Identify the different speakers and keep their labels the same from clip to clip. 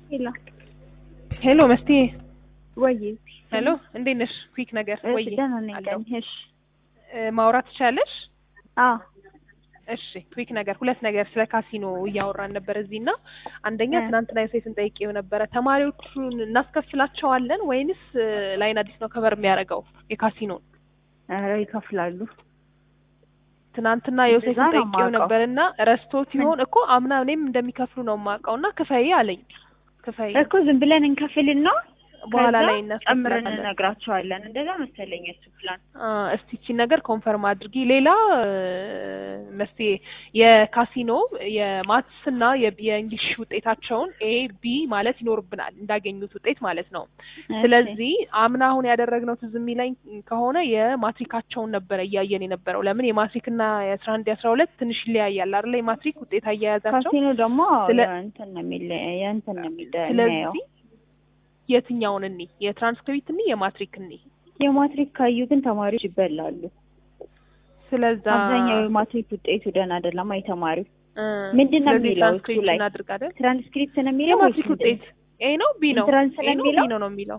Speaker 1: ሄሎ
Speaker 2: ሄሎ መስቲ
Speaker 1: ወይ
Speaker 2: ሄሎ እንዴት ነሽ? ኩዊክ ነገር ወይ
Speaker 1: ደህና ነኝ። እሺ
Speaker 2: ማውራት ትችያለሽ?
Speaker 1: አዎ
Speaker 2: እሺ ኩዊክ ነገር ሁለት ነገር ስለ ካሲኖ እያወራን ነበር እዚህና አንደኛ ትናንትና ሴትን ጠይቄው ነበረ ተማሪዎቹን እናስከፍላቸዋለን ወይንስ ላይን አዲስ ነው ከበር የሚያደርገው የካሲኖን?
Speaker 1: ኧረ ይከፍላሉ።
Speaker 2: ትናንትና ዮሴፍን ጠይቄው ነበርና ረስቶት ይሆን እኮ አምና እኔም እንደሚከፍሉ ነው የማውቀውና ክፈይ አለኝ። ክፈይ
Speaker 1: እኮ ዝም ብለን እንከፍልና
Speaker 2: በኋላ ላይ
Speaker 1: ጨምረን እንነግራቸዋለን። እንደዛ መሰለኝ እሱ ፕላን።
Speaker 2: እስቲ እቺ ነገር ኮንፈርም አድርጊ። ሌላ መስቲ የካሲኖ የማትስና የእንግሊሽ ውጤታቸውን ኤ ቢ ማለት ይኖርብናል እንዳገኙት ውጤት ማለት ነው። ስለዚህ አምና አሁን ያደረግነው ትዝ የሚለኝ ከሆነ የማትሪካቸውን ነበረ እያየን የነበረው። ለምን የማትሪክና የ11 የ12 ትንሽ ይለያያል አይደል? የማትሪክ ውጤት አያያዛቸው
Speaker 1: ካሲኖ ደግሞ እንትን ነው የሚለው
Speaker 2: ስለዚህ የትኛውን እንይ? የትራንስክሪፕት እንይ የማትሪክ እንይ?
Speaker 1: የማትሪክ ካዩ ግን ተማሪዎች ይበላሉ።
Speaker 2: ስለዚህ
Speaker 1: አብዛኛው የማትሪክ ውጤቱ ደህና አይደለም። ተማሪው ምንድነው የሚለው እሱ ላይ ትራንስክሪፕት ነው የሚለው
Speaker 2: የማትሪክ ውጤት ኤ ነው ቢ ነው ነው የሚለው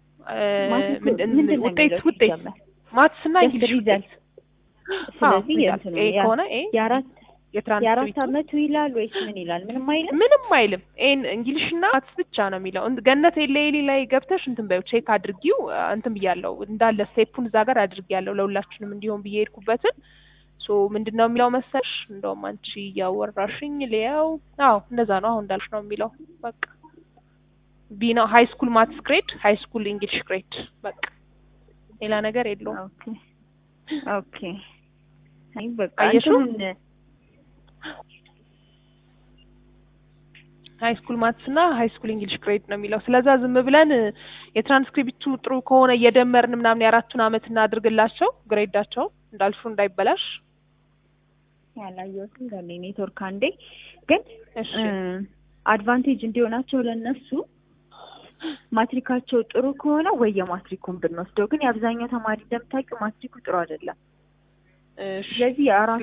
Speaker 2: ውጤት ማትስና እንግሊሽ ውጤት።
Speaker 1: ስለዚህ
Speaker 2: ኤ ከሆነ ኤ
Speaker 1: የአራት አመቱ ይላል ወይስ ምን ይላል?
Speaker 2: ምንም አይልም። ኤን እንግሊሽና ማትስ ብቻ ነው የሚለው። ገነት ኤሌሊ ላይ ገብተሽ እንትን በይው ቼክ አድርጊው። እንትን ብያለሁ እንዳለ ስቴፑን እዛ ጋር አድርጊያለሁ ለሁላችንም እንዲሆን ብዬ ሄድኩበትን። ሶ ምንድነው የሚለው መሰልሽ? እንደውም አንቺ እያወራሽኝ ሊያው እንደዛ ነው አሁን እንዳልሽ ነው የሚለው። በቃ ቢ ነው ሃይ ስኩል ማትስ ግሬድ፣ ሃይ ስኩል እንግሊሽ ግሬድ። በቃ ሌላ ነገር የለውም።
Speaker 1: ኦኬ አይ በቃ
Speaker 2: ሃይ ስኩል ማትስ እና ሃይ ስኩል እንግሊሽ ግሬድ ነው የሚለው። ስለዛ ዝም ብለን የትራንስክሪፕቱ ጥሩ ከሆነ እየደመርን ምናምን የአራቱን አመት እናድርግላቸው ግሬዳቸው እንዳልሹ እንዳይበላሽ።
Speaker 1: ያላየሁትም ገና ኔትወርክ አንዴ ግን አድቫንቴጅ እንዲሆናቸው ለነሱ ማትሪካቸው ጥሩ ከሆነ ወይ የማትሪኩን ብንወስደው። ግን የአብዛኛው ተማሪ እንደምታውቂው ማትሪኩ ጥሩ አይደለም። ስለዚህ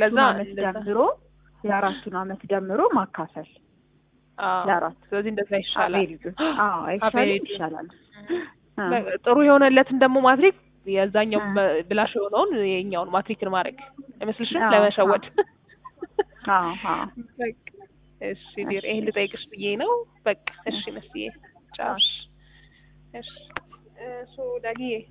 Speaker 1: የአራቱን አመት ደምሮ ማካፈል ለአራት።
Speaker 2: ስለዚህ እንደዛ ይሻላል።
Speaker 1: ይሻላል።
Speaker 2: ጥሩ የሆነለትን ደግሞ ማትሪክ የዛኛው ብላሽ የሆነውን የኛውን ማትሪክን ማድረግ አይመስልሽም? ለመሸወድ እሺ ዲር ይሄን ልጠይቅሽ ብዬ ነው። በቃ እሺ መስዬ ጫሽ እሺ ሶ ዳጊ